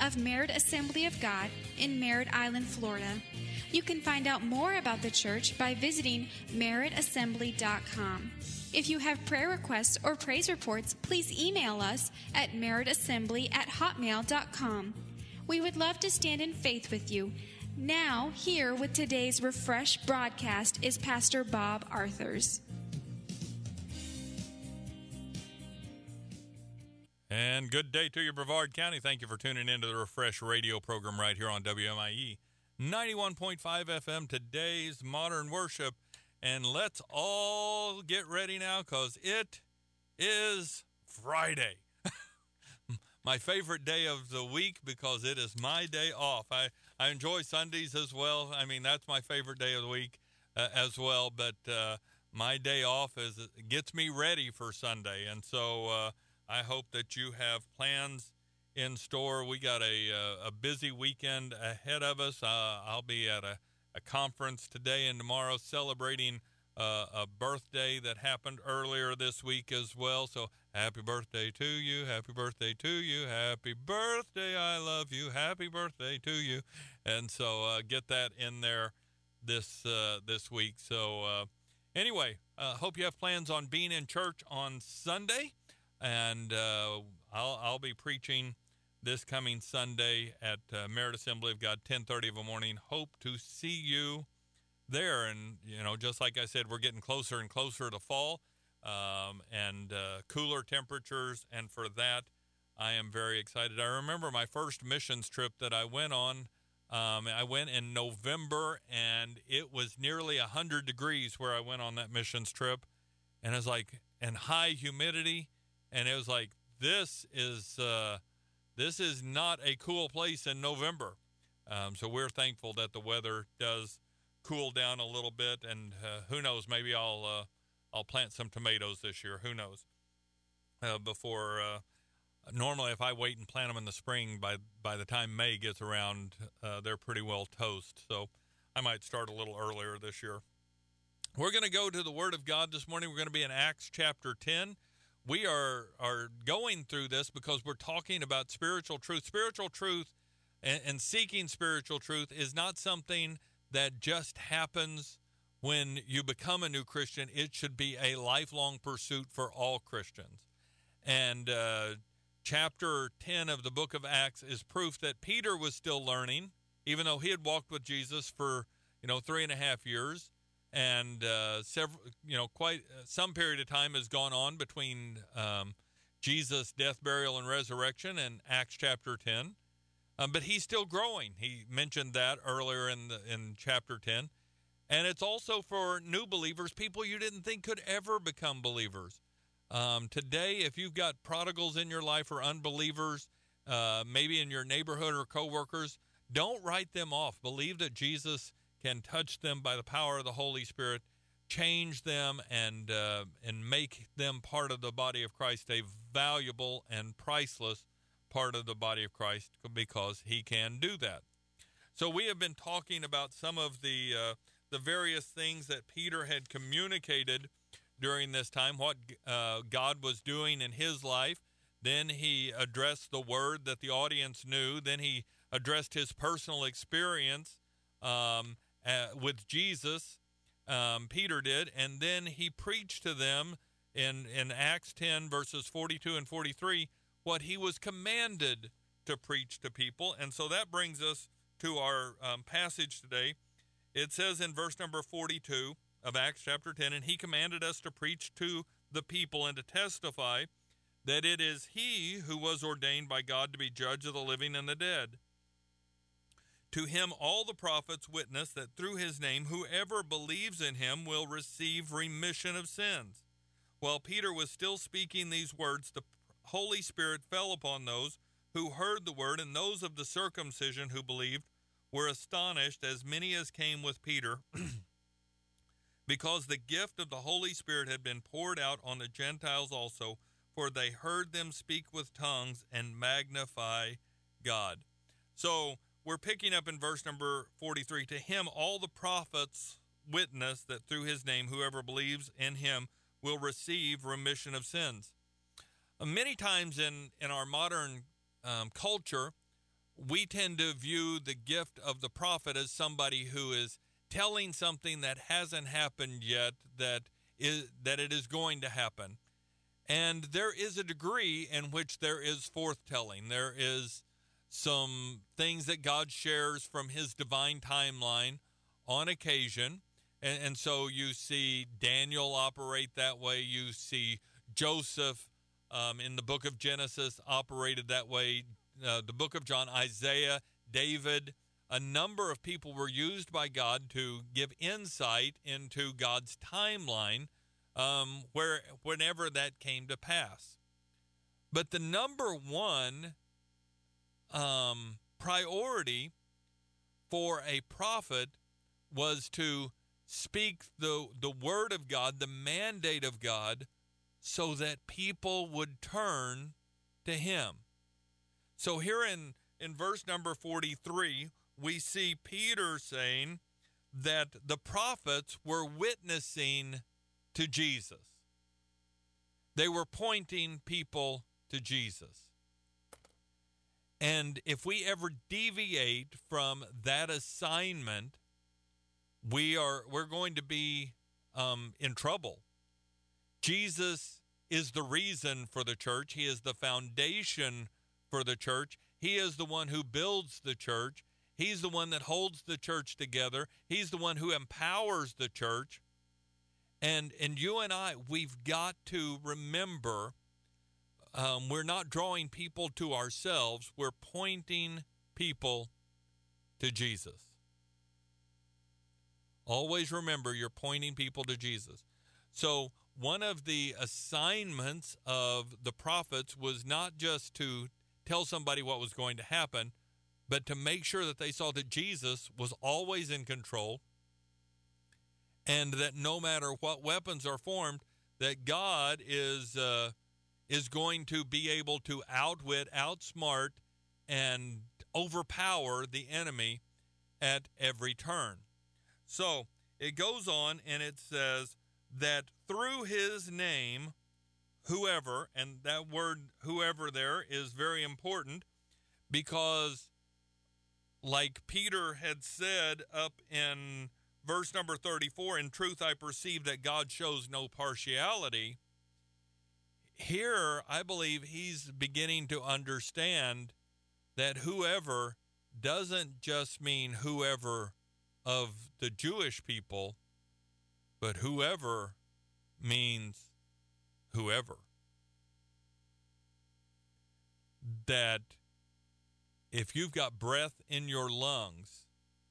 of Merritt Assembly of God in Merritt Island, Florida. You can find out more about the church by visiting merrittassembly.com. If you have prayer requests or praise reports, please email us at merrittassembly@hotmail.com. We would love to stand in faith with you. Now, here with today's Refresh broadcast is Pastor Bob Arthurs. And good day to you, Brevard County. Thank you for tuning into the Refresh radio program right here on WMIE 91.5 FM, today's Modern Worship. And let's all get ready now because it is Friday. My favorite day of the week because it is my day off. I enjoy Sundays as well. I mean, that's my favorite day of the week as well. But my day off gets me ready for Sunday. And so I hope that you have plans in store. We got a busy weekend ahead of us. I'll be at a conference today and tomorrow celebrating a birthday that happened earlier this week as well. So happy birthday to you. Happy birthday to you. Happy birthday. I love you. Happy birthday to you. And so get that in there this week. So anyway, hope you have plans on being in church on Sunday. And I'll be preaching this coming Sunday at Merritt Assembly of God, 10:30 in the morning. Hope to see you there. And, you know, just like I said, we're getting closer and closer to fall and cooler temperatures. And for that, I am very excited. I remember my first missions trip that I went on. I went in November, and it was nearly 100 degrees where I went on that missions trip. And it was like, and high humidity. And it was like, this is not a cool place in November. So we're thankful that the weather does cool down a little bit. And who knows, maybe I'll plant some tomatoes this year. Who knows? Normally if I wait and plant them in the spring, by the time May gets around, they're pretty well toast. So I might start a little earlier this year. We're going to go to the Word of God this morning. We're going to be in Acts chapter 10. We are going through this because we're talking about spiritual truth. Spiritual truth and seeking spiritual truth is not something that just happens when you become a new Christian. It should be a lifelong pursuit for all Christians. And chapter 10 of the book of Acts is proof that Peter was still learning, even though he had walked with Jesus for 3.5 years. And some period of time has gone on between Jesus' death, burial, and resurrection and Acts chapter 10. But he's still growing. He mentioned that earlier in chapter 10. And it's also for new believers, people you didn't think could ever become believers. Today, if you've got prodigals in your life or unbelievers, maybe in your neighborhood or coworkers, don't write them off. Believe that Jesus can touch them by the power of the Holy Spirit, change them, and make them part of the body of Christ, a valuable and priceless part of the body of Christ, because he can do that. So we have been talking about some of the various things that Peter had communicated during this time, what God was doing in his life. Then he addressed the word that the audience knew. Then he addressed his personal experience with Jesus, Peter did, and then he preached to them in Acts 10, verses 42 and 43, what he was commanded to preach to people. And so that brings us to our passage today. It says in verse number 42 of Acts chapter 10, and he commanded us to preach to the people and to testify that it is he who was ordained by God to be judge of the living and the dead. To him all the prophets witness that through his name whoever believes in him will receive remission of sins. While Peter was still speaking these words, the Holy Spirit fell upon those who heard the word, and those of the circumcision who believed were astonished, as many as came with Peter, because the gift of the Holy Spirit had been poured out on the Gentiles also, for they heard them speak with tongues and magnify God. So we're picking up in verse number 43. To him all the prophets witness that through his name whoever believes in him will receive remission of sins. Many times in our modern culture, we tend to view the gift of the prophet as somebody who is telling something that hasn't happened yet, that it is going to happen. And there is a degree in which there is forthtelling. There is some things that God shares from his divine timeline on occasion. And so you see Daniel operate that way. You see Joseph in the book of Genesis operated that way. The book of John, Isaiah, David, a number of people were used by God to give insight into God's timeline whenever that came to pass. But the number one priority for a prophet was to speak the word of God, the mandate of God, so that people would turn to him. So here in verse number 43, we see Peter saying that the prophets were witnessing to Jesus. They were pointing people to Jesus. And if we ever deviate from that assignment, we're going to be in trouble. Jesus is the reason for the church. He is the foundation for the church. He is the one who builds the church. He's the one that holds the church together. He's the one who empowers the church. And you and I, we've got to remember we're not drawing people to ourselves. We're pointing people to Jesus. Always remember you're pointing people to Jesus. So one of the assignments of the prophets was not just to tell somebody what was going to happen, but to make sure that they saw that Jesus was always in control, and that no matter what weapons are formed, that God is going to be able to outwit, outsmart, and overpower the enemy at every turn. So it goes on and it says that through his name, whoever, and that word whoever there is very important, because like Peter had said up in verse number 34, in truth I perceive that God shows no partiality. Here, I believe he's beginning to understand that whoever doesn't just mean whoever of the Jewish people, but whoever means whoever. That if you've got breath in your lungs,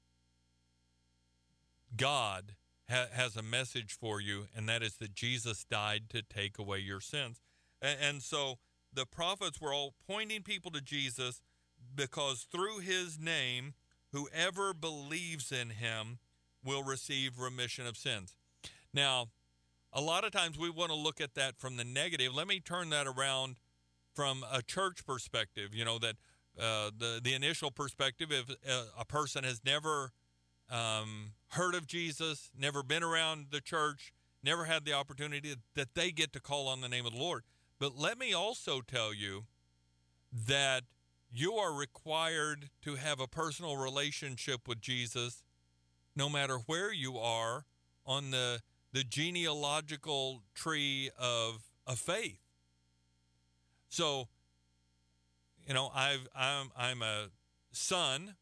God has a message for you, and that is that Jesus died to take away your sins. And so the prophets were all pointing people to Jesus, because through his name, whoever believes in him will receive remission of sins. Now, a lot of times we want to look at that from the negative. Let me turn that around from a church perspective. You know, that the initial perspective, if a person has never heard of Jesus, never been around the church, never had the opportunity, that they get to call on the name of the Lord. But let me also tell you that you are required to have a personal relationship with Jesus no matter where you are on the genealogical tree of faith. So, you know, I'm a son.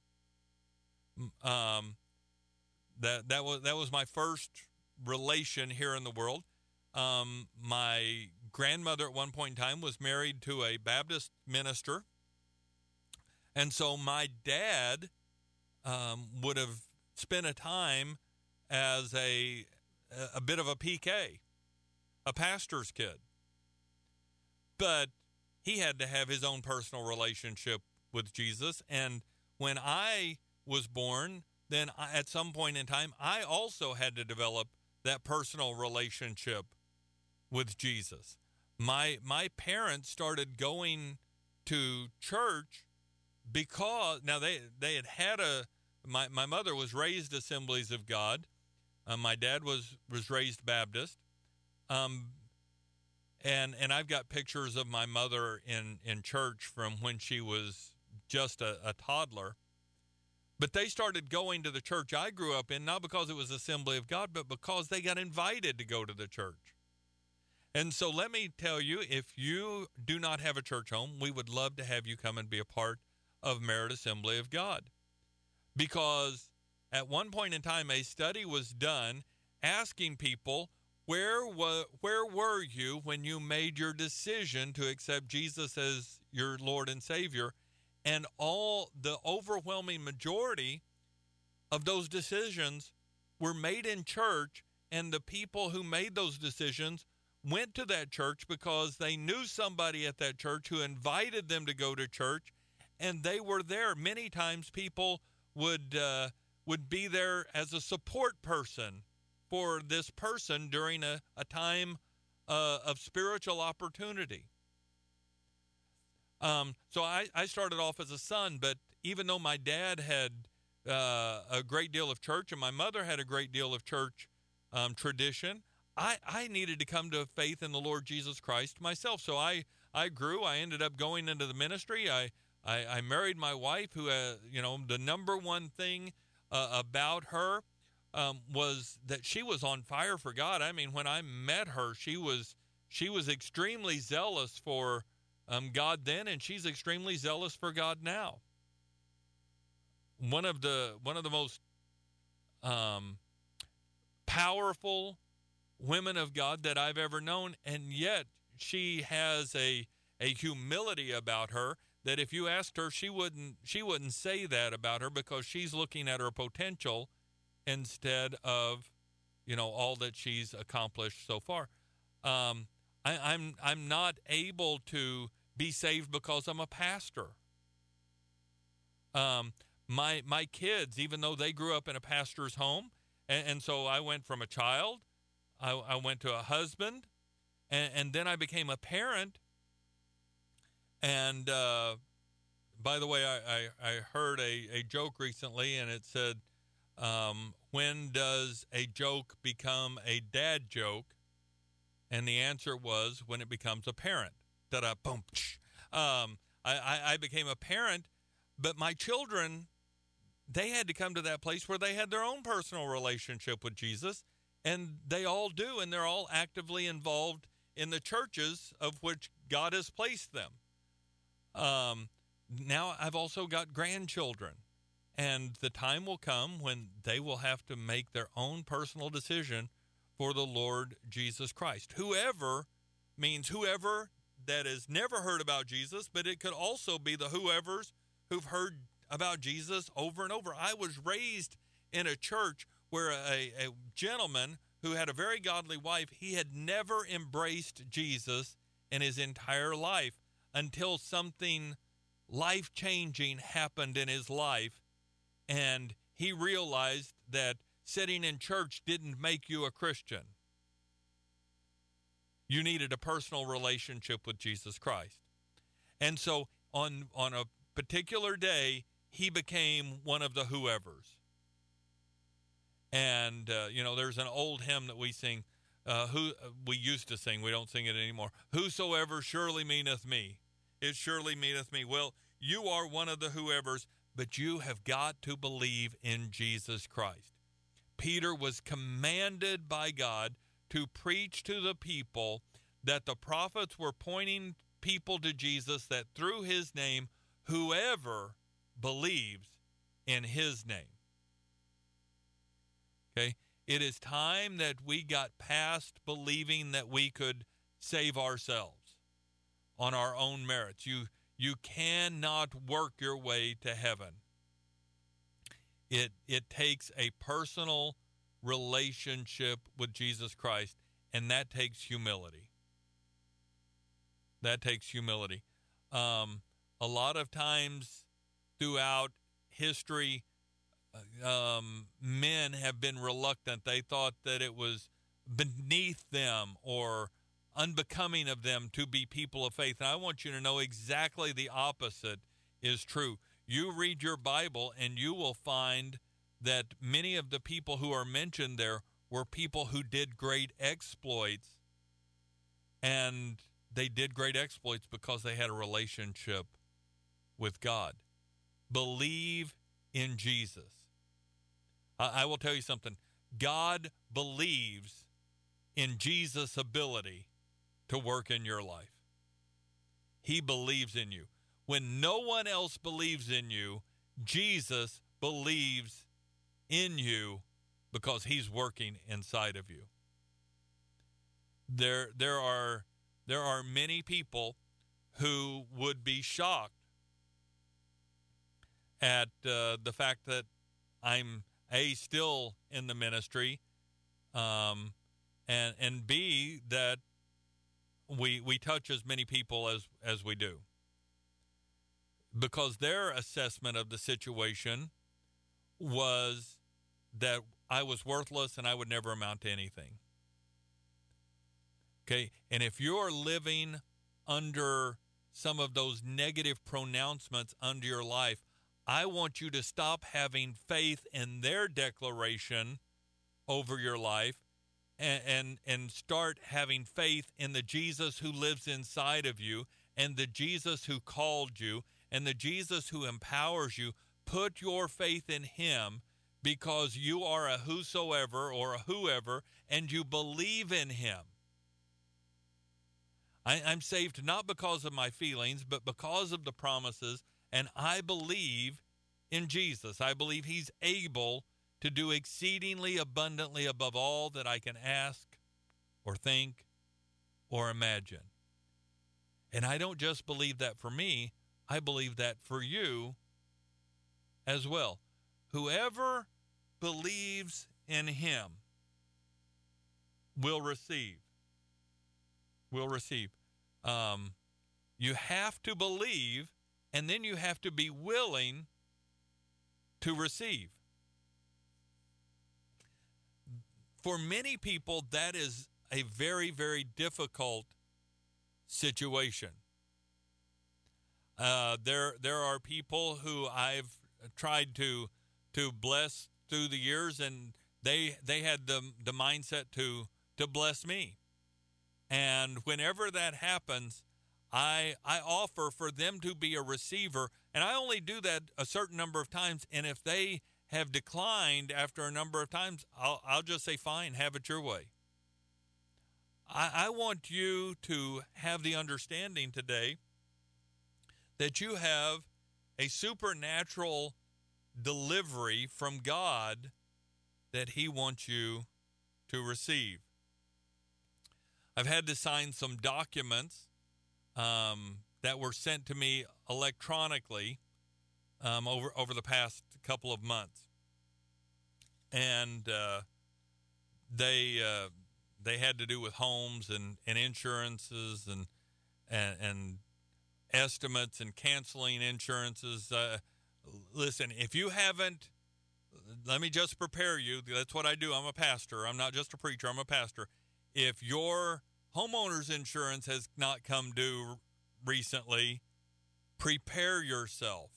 That was my first relation here in the world. My grandmother at one point in time was married to a Baptist minister. And so my dad would have spent a time as a bit of a PK, a pastor's kid. But he had to have his own personal relationship with Jesus. And when I was born, then at some point in time, I also had to develop that personal relationship with Jesus. My parents started going to church because now they had my mother was raised Assemblies of God. My dad was raised Baptist. And I've got pictures of my mother in church from when she was just a toddler. But they started going to the church I grew up in, not because it was Assembly of God, but because they got invited to go to the church. And so let me tell you, if you do not have a church home, we would love to have you come and be a part of Merit Assembly of God. Because at one point in time, a study was done asking people, where were you when you made your decision to accept Jesus as your Lord and Savior? And the overwhelming majority of those decisions were made in church, and the people who made those decisions went to that church because they knew somebody at that church who invited them to go to church, and they were there. Many times people would be there as a support person for this person during a time of spiritual opportunity. So I started off as a son, but even though my dad had a great deal of church and my mother had a great deal of church tradition, I needed to come to faith in the Lord Jesus Christ myself. So I grew. I ended up going into the ministry. I married my wife, who, the number one thing about her was that she was on fire for God. I mean, when I met her, she was extremely zealous for God then, and she's extremely zealous for God now. One of the most powerful women of God that I've ever known, and yet she has a humility about her that if you asked her, she wouldn't say that about her, because she's looking at her potential instead of, all that she's accomplished so far. I'm not able to be saved because I'm a pastor. My kids, even though they grew up in a pastor's home, and so I went from a child, I went to a husband, and then I became a parent. And by the way, I heard a joke recently, and it said, when does a joke become a dad joke? And the answer was when it becomes a parent. Ta-da, boom. I became a parent, but my children, they had to come to that place where they had their own personal relationship with Jesus, and they all do, and they're all actively involved in the churches of which God has placed them. Now I've also got grandchildren, and the time will come when they will have to make their own personal decision for the Lord Jesus Christ. Whoever means whoever that has never heard about Jesus, but it could also be the whoever's who've heard about Jesus over and over. I was raised in a church where a gentleman who had a very godly wife, he had never embraced Jesus in his entire life until something life-changing happened in his life, and he realized that sitting in church didn't make you a Christian. You needed a personal relationship with Jesus Christ. And so on a particular day, he became one of the whoever's. And, there's an old hymn that we sing, we used to sing, we don't sing it anymore. Whosoever surely meaneth me, it surely meaneth me. Well, you are one of the whoever's, but you have got to believe in Jesus Christ. Peter was commanded by God to preach to the people that the prophets were pointing people to Jesus, that through his name, whoever believes in his name. Okay? It is time that we got past believing that we could save ourselves on our own merits. You cannot work your way to heaven. It takes a personal relationship with Jesus Christ, and that takes humility. That takes humility. A lot of times throughout history, men have been reluctant. They thought that it was beneath them or unbecoming of them to be people of faith. And I want you to know exactly the opposite is true. You read your Bible and you will find that many of the people who are mentioned there were people who did great exploits, and they did great exploits because they had a relationship with God. believe in Jesus. I will tell you something. God believes in Jesus' ability to work in your life. He believes in you. When no one else believes in you, Jesus believes in you because he's working inside of you. There are many people who would be shocked at the fact that I'm still in the ministry, and B, that we touch as many people as we do, because their assessment of the situation was that I was worthless and I would never amount to anything. Okay, and if you're living under some of those negative pronouncements under your life, I want you to stop having faith in their declaration over your life and start having faith in the Jesus who lives inside of you, and the Jesus who called you, and the Jesus who empowers you. Put your faith in him, because you are a whosoever or a whoever, and you believe in him. I'm saved not because of my feelings, but because of the promises, and I believe in Jesus. I believe he's able to do exceedingly abundantly above all that I can ask or think or imagine. And I don't just believe that for me, I believe that for you as well. Whoever believes in him will receive. Will receive. You have to believe, and then you have to be willing to receive. For many people, that is a very, very difficult situation. There are people who I've tried to bless through the years, and they had the mindset to bless me. And whenever that happens, I offer for them to be a receiver, and I only do that a certain number of times. And if they have declined after a number of times, I'll just say, fine, have it your way. I want you to have the understanding today that you have a supernatural delivery from God that he wants you to receive. I've had to sign some documents that were sent to me electronically over the past couple of months, and they had to do with homes and insurances and estimates and canceling insurances. Listen, if you haven't, let me just prepare you. That's what I do. I'm a pastor. I'm not just a preacher. I'm a pastor. If your homeowner's insurance has not come due recently, prepare yourself,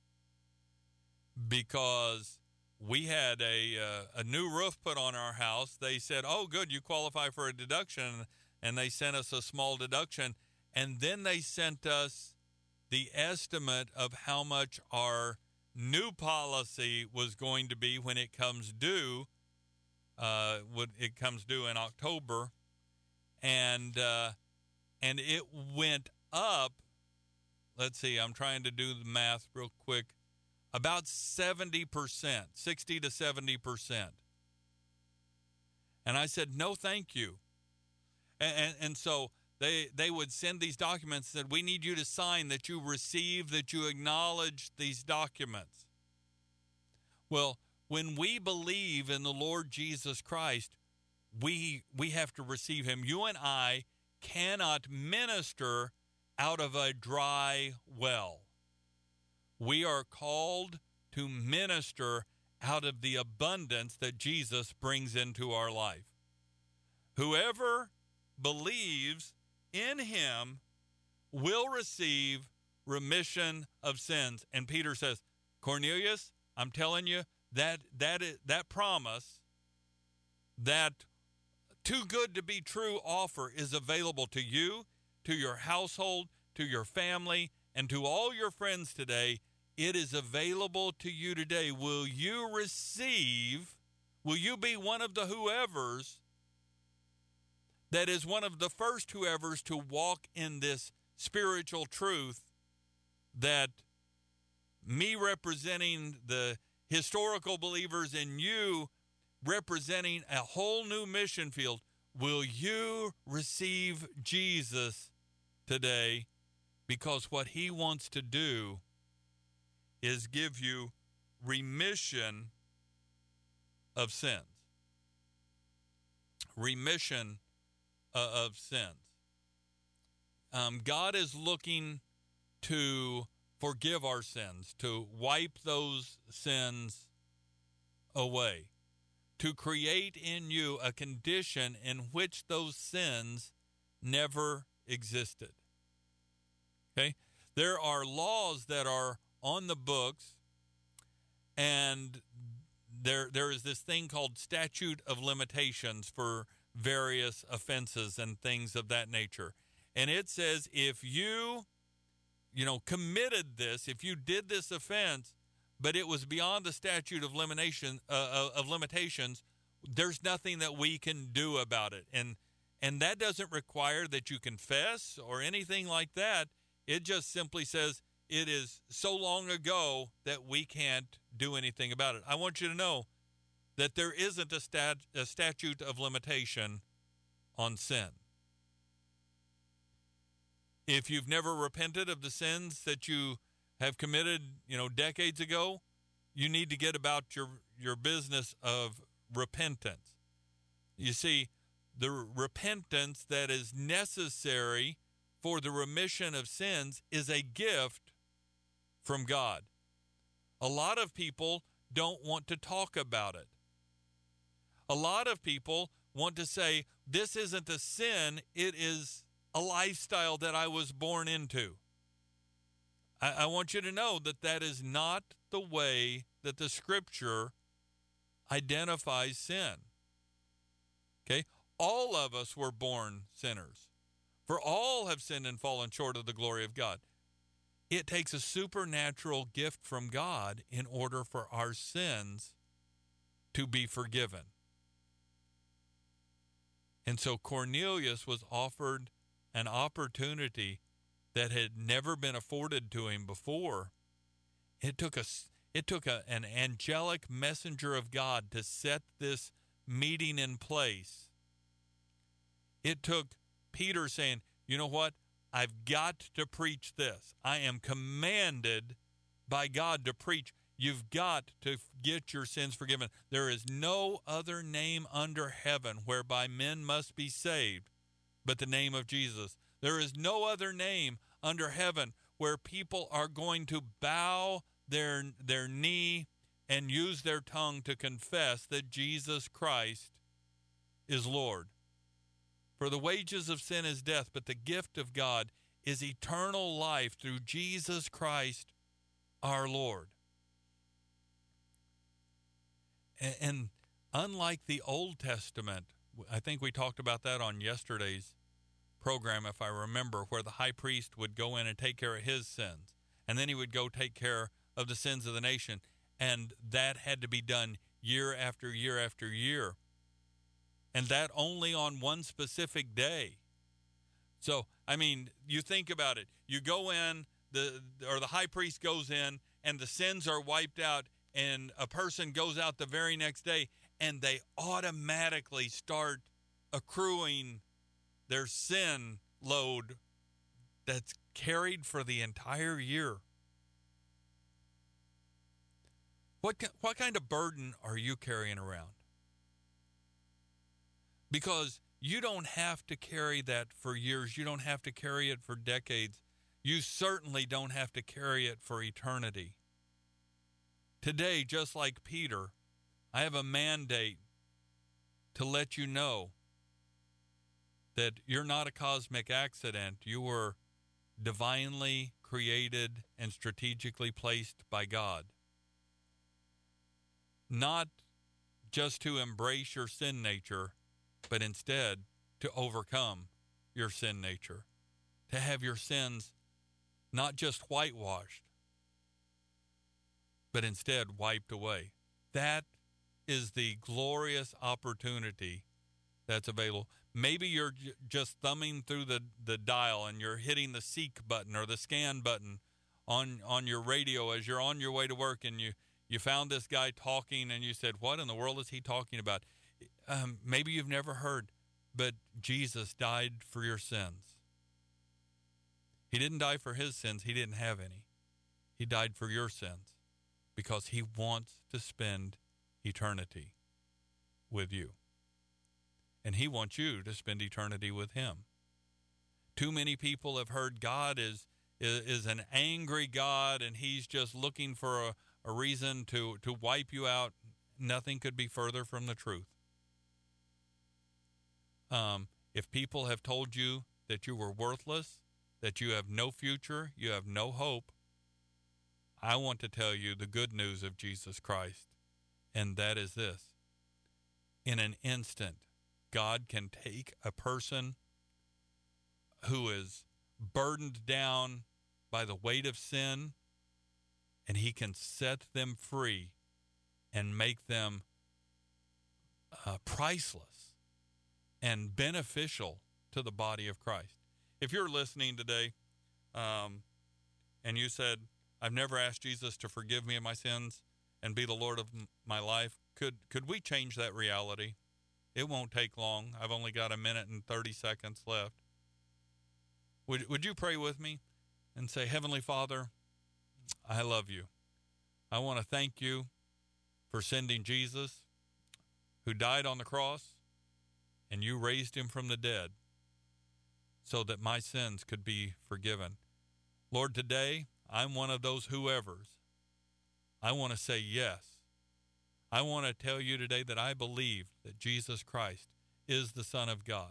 because we had a new roof put on our house. They said, oh, good, you qualify for a deduction, and they sent us a small deduction, and then they sent us the estimate of how much our new policy was going to be when it comes due. It comes due in October, and it went up. Let's see, I'm trying to do the math real quick. About 70%, 60 to 70%. And I said, no, thank you. And so they would send these documents that we need you to sign, that you receive, that you acknowledge these documents. Well, when we believe in the Lord Jesus Christ, we have to receive him. You and I cannot minister out of a dry well. We are called to minister out of the abundance that Jesus brings into our life. Whoever believes in him will receive remission of sins. And Peter says, Cornelius, I'm telling you, that promise, that too good to be true offer is available to you, to your household, to your family, and to all your friends today It is available to you today. Will you receive, will you be one of the whoever's that is one of the first whoever's to walk in this spiritual truth that me representing the historical believers and you representing a whole new mission field? Will you receive Jesus today? Because what he wants to do is give you remission of sins. Remission of sins. God is looking to forgive our sins, to wipe those sins away, to create in you a condition in which those sins never existed. Okay? There are laws that are on the books, and there is this thing called statute of limitations for various offenses and things of that nature. And it says if you committed this, if you did this offense, but it was beyond the statute of limitations, there's nothing that we can do about it. And that doesn't require that you confess or anything like that. It just simply says it is so long ago that we can't do anything about it. I want you to know that there isn't a statute of limitation on sin. If you've never repented of the sins that you have committed, decades ago, you need to get about your business of repentance. You see, the repentance that is necessary for the remission of sins is a gift from God. A lot of people don't want to talk about it. A lot of people want to say, this isn't a sin, it is a lifestyle that I was born into. I want you to know that that is not the way that the Scripture identifies sin. Okay? All of us were born sinners. For all have sinned and fallen short of the glory of God. It takes a supernatural gift from God in order for our sins to be forgiven. And so Cornelius was offered an opportunity that had never been afforded to him before. It took an angelic messenger of God to set this meeting in place. It took Peter saying, you know what? I've got to preach this. I am commanded by God to preach. You've got to get your sins forgiven. There is no other name under heaven whereby men must be saved but the name of Jesus. There is no other name under heaven where people are going to bow their knee and use their tongue to confess that Jesus Christ is Lord. For the wages of sin is death, but the gift of God is eternal life through Jesus Christ our Lord. And unlike the Old Testament, I think we talked about that on yesterday's program, if I remember, where the high priest would go in and take care of his sins, and then he would go take care of the sins of the nation, and that had to be done year after year after year, and that only on one specific day. So, I mean, you think about it. You go in, the high priest goes in, and the sins are wiped out, and a person goes out the very next day, and they automatically start accruing their sin load that's carried for the entire year. What kind of burden are you carrying around? Because you don't have to carry that for years. You don't have to carry it for decades. You certainly don't have to carry it for eternity. Today, just like Peter, I have a mandate to let you know that you're not a cosmic accident. You were divinely created and strategically placed by God. Not just to embrace your sin nature, but instead to overcome your sin nature. To have your sins not just whitewashed, but instead wiped away. That is the glorious opportunity that's available. Maybe you're just thumbing through the dial and you're hitting the seek button or the scan button on your radio as you're on your way to work, and you found this guy talking and you said, what in the world is he talking about? Maybe you've never heard, but Jesus died for your sins. He didn't die for his sins. He didn't have any. He died for your sins because he wants to spend eternity with you. And he wants you to spend eternity with him. Too many people have heard God is an angry God, and he's just looking for a reason to wipe you out. Nothing could be further from the truth. If people have told you that you were worthless, that you have no future, you have no hope, I want to tell you the good news of Jesus Christ, and that is this. In an instant, God can take a person who is burdened down by the weight of sin, and he can set them free and make them priceless and beneficial to the body of Christ. If you're listening today and you said, I've never asked Jesus to forgive me of my sins and be the Lord of my life, could we change that reality? It won't take long. I've only got 1 minute and 30 seconds left. Would you pray with me and say, Heavenly Father, I love you. I want to thank you for sending Jesus, who died on the cross, and you raised him from the dead so that my sins could be forgiven. Lord, today I'm one of those whoever's. I want to say yes. I want to tell you today that I believe that Jesus Christ is the Son of God,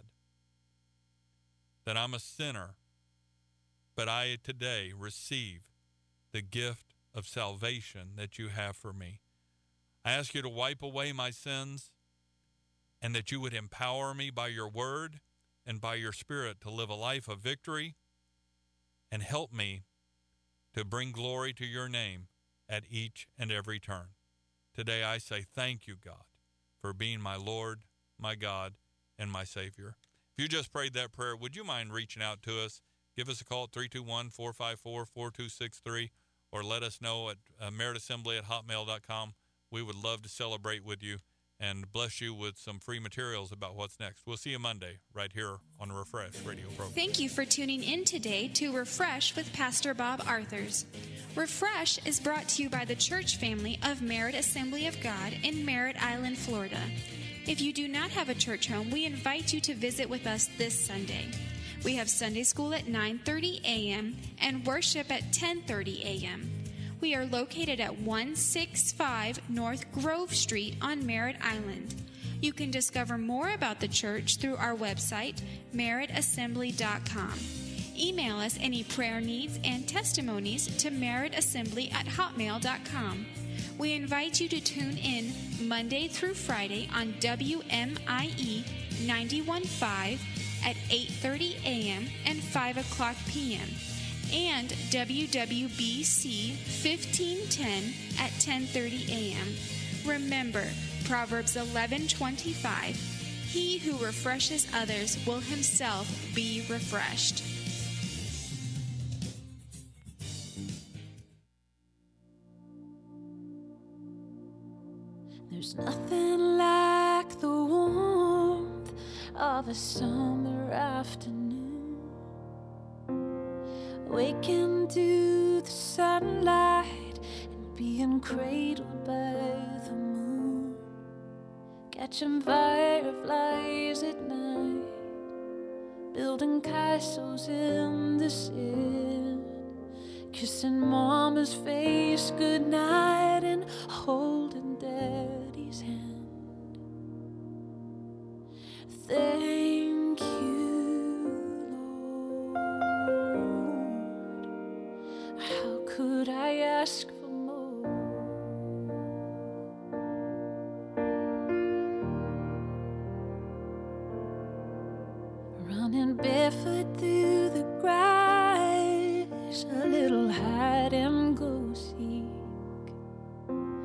that I'm a sinner, but I today receive the gift of salvation that you have for me. I ask you to wipe away my sins, and that you would empower me by your word and by your Spirit to live a life of victory, and help me to bring glory to your name at each and every turn. Today I say thank you, God, for being my Lord, my God, and my Savior. If you just prayed that prayer, would you mind reaching out to us? Give us a call at 321-454-4263, or let us know at meritassembly@hotmail.com. We would love to celebrate with you and bless you with some free materials about what's next. We'll see you Monday right here on the Refresh Radio program. Thank you for tuning in today to Refresh with Pastor Bob Arthurs. Refresh is brought to you by the church family of Merit Assembly of God in Merritt Island, Florida. If you do not have a church home, we invite you to visit with us this Sunday. We have Sunday school at 9:30 a.m. and worship at 10:30 a.m. We are located at 165 North Grove Street on Merritt Island. You can discover more about the church through our website, meritassembly.com. Email us any prayer needs and testimonies to meritassembly@hotmail.com. We invite you to tune in Monday through Friday on WMIE 91.5 at 8:30 a.m. and 5 o'clock p.m. and WWBC 1510 at 10:30 a.m. Remember, Proverbs 11:25, he who refreshes others will himself be refreshed. There's nothing like the warmth of a summer afternoon, waking to the sunlight and being cradled by the moon, catching fireflies at night, building castles in the sand, kissing mama's face goodnight